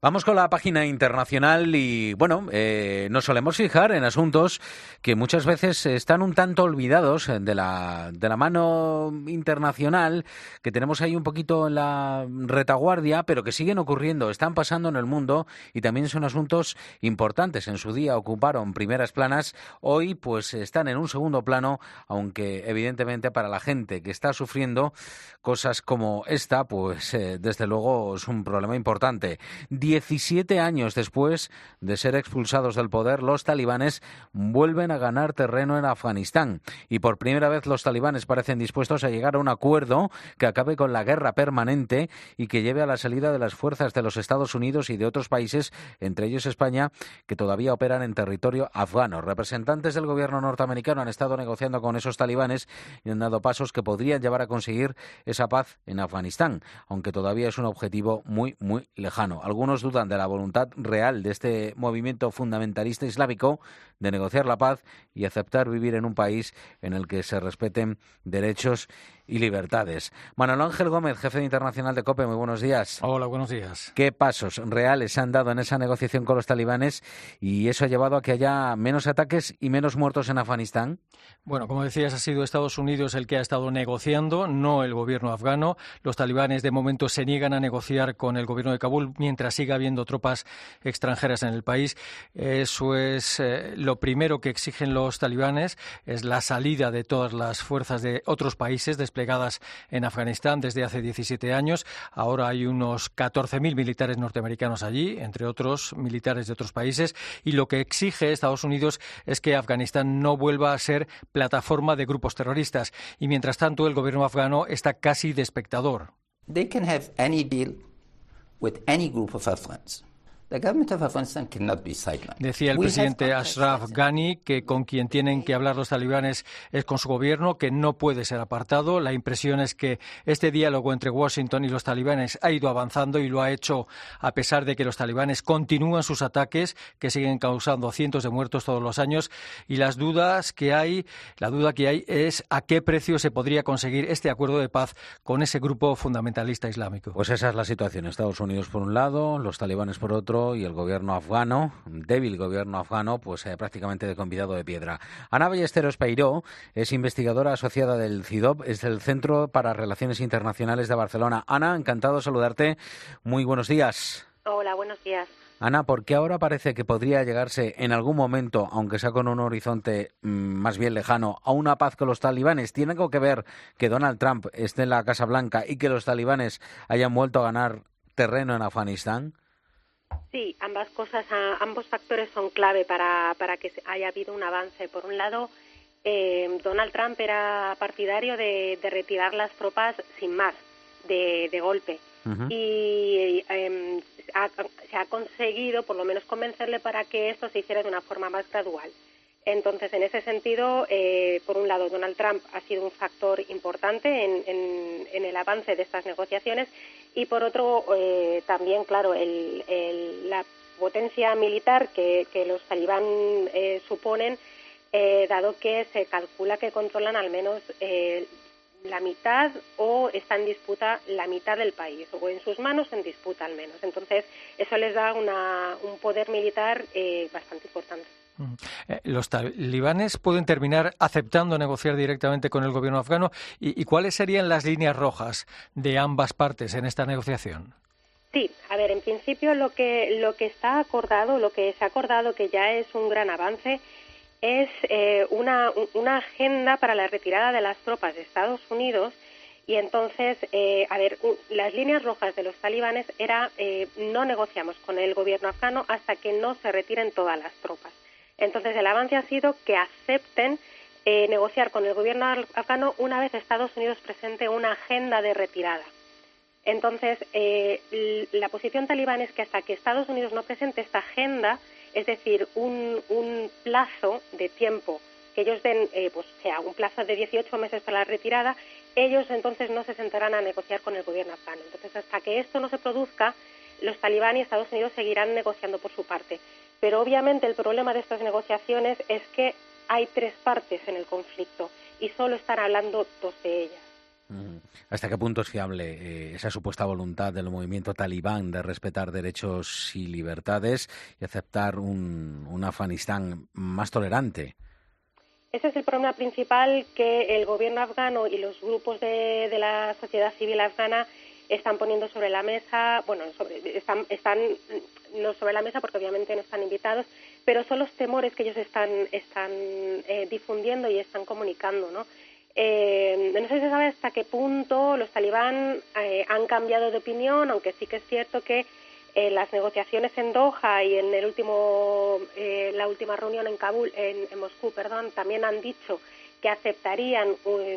Vamos con la página internacional y, bueno, nos solemos fijar en asuntos que muchas veces están un tanto olvidados de la mano internacional, que tenemos ahí un poquito en la retaguardia, pero que siguen ocurriendo, están pasando en el mundo y también son asuntos importantes. En su día ocuparon primeras planas, hoy pues están en un segundo plano, aunque evidentemente para la gente que está sufriendo cosas como esta, pues desde luego es un problema importante. 17 años después de ser expulsados del poder, los talibanes vuelven a ganar terreno en Afganistán. Y por primera vez los talibanes parecen dispuestos a llegar a un acuerdo que acabe con la guerra permanente y que lleve a la salida de las fuerzas de los Estados Unidos y de otros países, entre ellos España, que todavía operan en territorio afgano. Representantes del gobierno norteamericano han estado negociando con esos talibanes y han dado pasos que podrían llevar a conseguir esa paz en Afganistán, aunque todavía es un objetivo muy, muy lejano. Algunos dudan de la voluntad real de este movimiento fundamentalista islámico de negociar la paz y aceptar vivir en un país en el que se respeten derechos y libertades. Manuel Ángel Gómez, jefe internacional de COPE, muy buenos días. Hola, buenos días. ¿Qué pasos reales se han dado en esa negociación con los talibanes y eso ha llevado a que haya menos ataques y menos muertos en Afganistán? Bueno, como decías, ha sido Estados Unidos el que ha estado negociando, no el gobierno afgano. Los talibanes de momento se niegan a negociar con el gobierno de Kabul mientras siga habiendo tropas extranjeras en el país. Eso es lo primero que exigen los talibanes, es la salida de todas las fuerzas de otros países desplegadas en Afganistán desde hace 17 años. Ahora hay unos 14.000 militares norteamericanos allí, entre otros militares de otros países, y lo que exige Estados Unidos es que Afganistán no vuelva a ser plataforma de grupos terroristas. Y mientras tanto, el gobierno afgano está casi de espectador. They can have any deal with any group of Afghans. The government of Afghanistan cannot be sidelined. Decía el presidente Ashraf Ghani que con quien tienen que hablar los talibanes es con su gobierno, que no puede ser apartado. La impresión es que este diálogo entre Washington y los talibanes ha ido avanzando y lo ha hecho a pesar de que los talibanes continúan sus ataques, que siguen causando cientos de muertos todos los años. Y la duda que hay es a qué precio se podría conseguir este acuerdo de paz con ese grupo fundamentalista islámico. Pues esa es la situación. Estados Unidos por un lado, los talibanes por otro, y el gobierno afgano, débil gobierno afgano, pues prácticamente de convidado de piedra. Ana Ballesteros Peiró es investigadora asociada del CIDOB, es del Centro para Relaciones Internacionales de Barcelona. Ana, encantado de saludarte. Muy buenos días. Hola, buenos días. Ana, ¿por qué ahora parece que podría llegarse en algún momento, aunque sea con un horizonte más bien lejano, a una paz con los talibanes? ¿Tiene algo que ver que Donald Trump esté en la Casa Blanca y que los talibanes hayan vuelto a ganar terreno en Afganistán? Sí, ambos factores son clave para que haya habido un avance. Por un lado, Donald Trump era partidario de retirar las tropas sin más, de golpe. Uh-huh. Y se ha conseguido, por lo menos, convencerle para que esto se hiciera de una forma más gradual. Entonces, en ese sentido, por un lado, Donald Trump ha sido un factor importante en el avance de estas negociaciones y, por otro, también, claro, la potencia militar que los talibán suponen, dado que se calcula que controlan al menos la mitad o está en disputa la mitad del país, o en sus manos en disputa al menos. Entonces, eso les da un poder militar bastante importante. Los talibanes pueden terminar aceptando negociar directamente con el gobierno afgano. ¿Y cuáles serían las líneas rojas de ambas partes en esta negociación? Sí, a ver, en principio lo que está acordado, lo que se ha acordado, que ya es un gran avance, es una agenda para la retirada de las tropas de Estados Unidos. Y entonces, las líneas rojas de los talibanes era no negociamos con el gobierno afgano hasta que no se retiren todas las tropas. Entonces, el avance ha sido que acepten negociar con el gobierno afgano una vez Estados Unidos presente una agenda de retirada. Entonces, la posición talibán es que hasta que Estados Unidos no presente esta agenda, es decir, un plazo de tiempo, que ellos den, sea un plazo de 18 meses para la retirada, ellos entonces no se sentarán a negociar con el gobierno afgano. Entonces, hasta que esto no se produzca, los talibán y Estados Unidos seguirán negociando por su parte. Pero obviamente el problema de estas negociaciones es que hay 3 partes en el conflicto y solo están hablando 2 de ellas. ¿Hasta qué punto es fiable esa supuesta voluntad del movimiento talibán de respetar derechos y libertades y aceptar un Afganistán más tolerante? Ese es el problema principal que el gobierno afgano y los grupos de la sociedad civil afgana están poniendo sobre la mesa. Bueno, están no sobre la mesa porque obviamente no están invitados, pero son los temores que ellos están difundiendo y están comunicando, ¿no? No sé si se sabe hasta qué punto los talibán han cambiado de opinión, aunque sí que es cierto que las negociaciones en Doha y en la última reunión en Kabul, en Moscú, también han dicho que aceptarían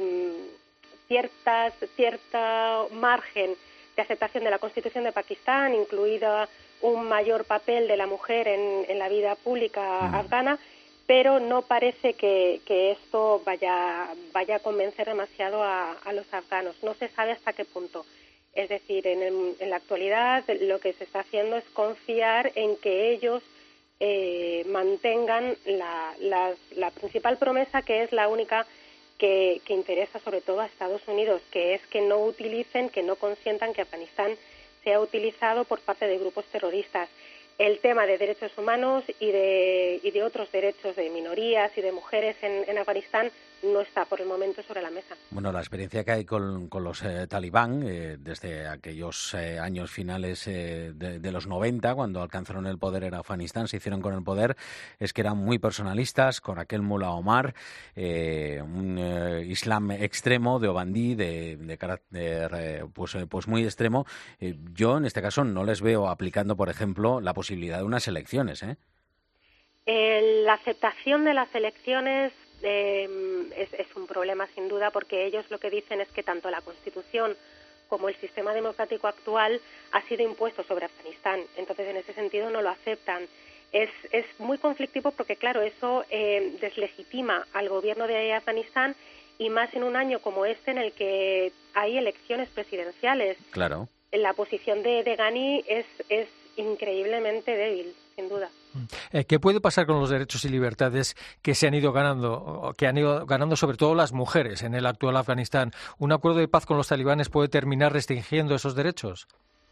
cierto margen de aceptación de la Constitución de Pakistán, incluida un mayor papel de la mujer en la vida pública afgana, pero no parece que esto vaya a convencer demasiado a los afganos. No se sabe hasta qué punto. Es decir, en la actualidad lo que se está haciendo es confiar en que ellos mantengan la principal promesa, que es la única que interesa sobre todo a Estados Unidos, que es que no consientan que Afganistán sea utilizado por parte de grupos terroristas. El tema de derechos humanos y de otros derechos de minorías y de mujeres en Afganistán no está por el momento sobre la mesa. Bueno, la experiencia que hay con los talibán desde aquellos años finales de los 90, cuando alcanzaron el poder en Afganistán, se hicieron con el poder, es que eran muy personalistas, con aquel Mullah Omar, un islam extremo, de Obandí, de carácter pues muy extremo. Yo, en este caso, no les veo aplicando, por ejemplo, la posibilidad de unas elecciones, La aceptación de las elecciones es un problema sin duda, porque ellos lo que dicen es que tanto la Constitución como el sistema democrático actual ha sido impuesto sobre Afganistán. Entonces, en ese sentido, no lo aceptan. Es muy conflictivo porque, claro, eso deslegitima al gobierno de Afganistán, y más en un año como este en el que hay elecciones presidenciales. Claro. La posición de Ghani es increíblemente débil, sin duda. ¿Qué puede pasar con los derechos y libertades que se han ido ganando sobre todo las mujeres en el actual Afganistán? ¿Un acuerdo de paz con los talibanes puede terminar restringiendo esos derechos?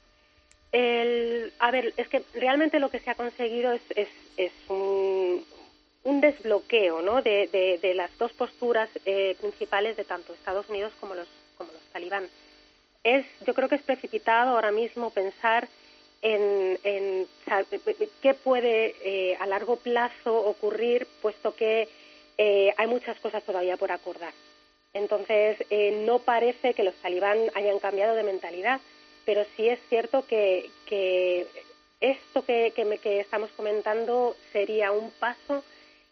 Es que realmente lo que se ha conseguido es un desbloqueo, ¿no?, de las dos posturas principales de tanto Estados Unidos como los talibán. Yo creo que es precipitado ahora mismo pensar en qué puede a largo plazo ocurrir, puesto que hay muchas cosas todavía por acordar. Entonces, no parece que los talibán hayan cambiado de mentalidad, pero sí es cierto que esto que estamos comentando sería un paso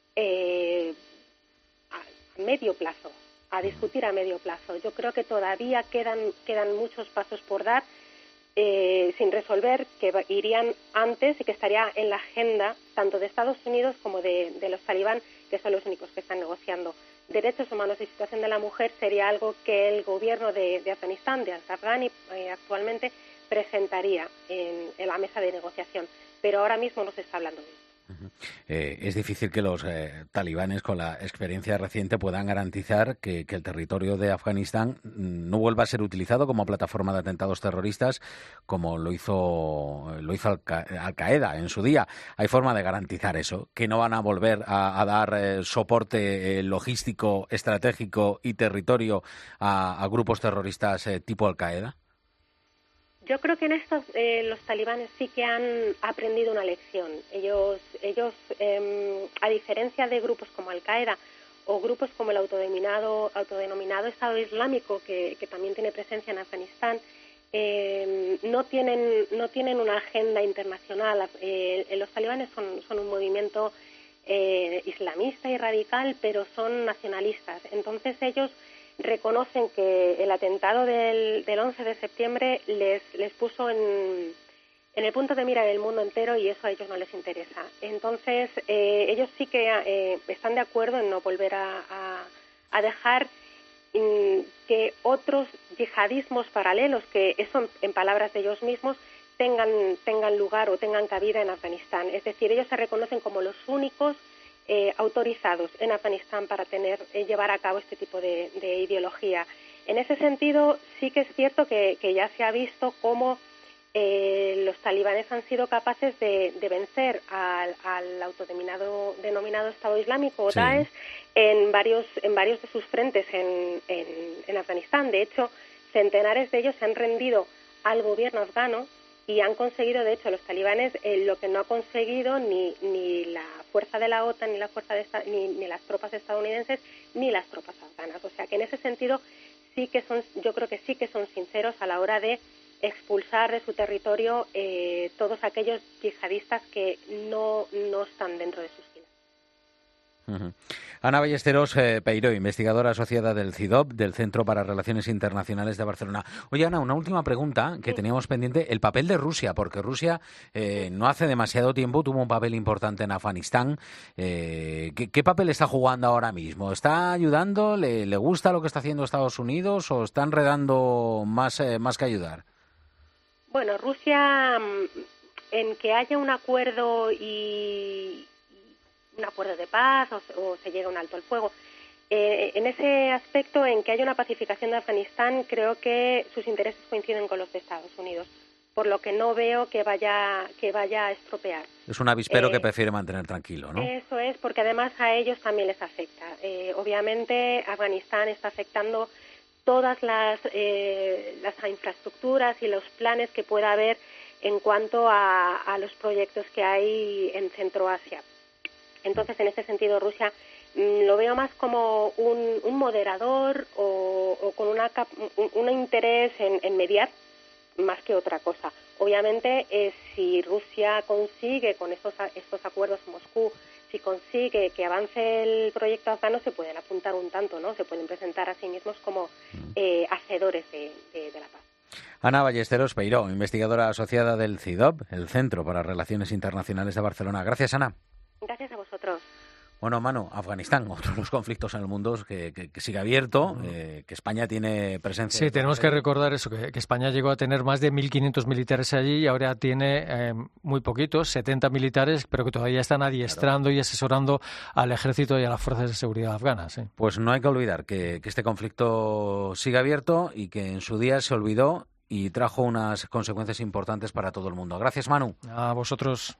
a medio plazo, a discutir a medio plazo. Yo creo que todavía quedan muchos pasos por dar, sin resolver, que irían antes y que estaría en la agenda tanto de Estados Unidos como de los talibán, que son los únicos que están negociando. Derechos humanos y situación de la mujer sería algo que el gobierno de Afganistán, de Ashraf Ghani, actualmente presentaría en la mesa de negociación, pero ahora mismo no se está hablando de esto. Es difícil que los talibanes, con la experiencia reciente, puedan garantizar que el territorio de Afganistán no vuelva a ser utilizado como plataforma de atentados terroristas, como lo hizo Al-Qaeda en su día. ¿Hay forma de garantizar eso? ¿Que no van a volver a dar soporte logístico, estratégico y territorio a grupos terroristas tipo Al-Qaeda? Yo creo que en esto los talibanes sí que han aprendido una lección. Ellos a diferencia de grupos como Al-Qaeda o grupos como el autodenominado Estado Islámico, que también tiene presencia en Afganistán, no tienen una agenda internacional. Los talibanes son un movimiento islamista y radical, pero son nacionalistas. Entonces ellos reconocen que el atentado del 11 de septiembre les puso en el punto de mira del mundo entero, y eso a ellos no les interesa. Entonces, ellos sí que están de acuerdo en no volver a dejar que otros yihadismos paralelos, que eso en palabras de ellos mismos, tengan lugar o tengan cabida en Afganistán. Es decir, ellos se reconocen como los únicos autorizados en Afganistán para llevar a cabo este tipo de ideología. En ese sentido, sí que es cierto que ya se ha visto cómo los talibanes han sido capaces de vencer al autodenominado Estado Islámico o Daesh en varios de sus frentes en Afganistán. De hecho, centenares de ellos se han rendido al gobierno afgano y han conseguido, de hecho, los talibanes lo que no ha conseguido ni la fuerza de la OTAN, ni las tropas estadounidenses, ni las tropas afganas. O sea que en ese sentido yo creo que sí que son sinceros a la hora de expulsar de su territorio todos aquellos yihadistas que no están dentro de sus filas. Uh-huh. Ana Ballesteros Peiró, investigadora asociada del CIDOB, del Centro para Relaciones Internacionales de Barcelona. Oye, Ana, una última pregunta que teníamos pendiente, el papel de Rusia, porque Rusia no hace demasiado tiempo tuvo un papel importante en Afganistán. ¿Qué papel está jugando ahora mismo? ¿Está ayudando? ¿Le gusta lo que está haciendo Estados Unidos o está enredando más que ayudar? Bueno, Rusia, en que haya un acuerdo de paz o se llegue a un alto al fuego, en ese aspecto, en que haya una pacificación de Afganistán, creo que sus intereses coinciden con los de Estados Unidos, por lo que no veo que vaya a estropear. Es un avispero que prefiere mantener tranquilo, ¿no? Eso es, porque además a ellos también les afecta. Obviamente, Afganistán está afectando todas las infraestructuras y los planes que pueda haber en cuanto a los proyectos que hay en Centroasia. Entonces, en ese sentido, Rusia lo veo más como un moderador o con un interés en mediar más que otra cosa. Obviamente, si Rusia consigue con estos acuerdos en Moscú, si consigue que avance el proyecto afgano, se pueden apuntar un tanto, ¿no? Se pueden presentar a sí mismos como hacedores de la paz. Ana Ballesteros Peiró, investigadora asociada del CIDOB, el Centro para Relaciones Internacionales de Barcelona. Gracias, Ana. Gracias a vosotros. Bueno, Manu, Afganistán, otro de los conflictos en el mundo que sigue abierto, que España tiene presencia. Sí, tenemos que recordar eso, que España llegó a tener más de 1.500 militares allí y ahora tiene muy poquitos, 70 militares, pero que todavía están adiestrando y asesorando al ejército y a las fuerzas de seguridad afganas. Sí. Pues no hay que olvidar que este conflicto sigue abierto y que en su día se olvidó y trajo unas consecuencias importantes para todo el mundo. Gracias, Manu. A vosotros.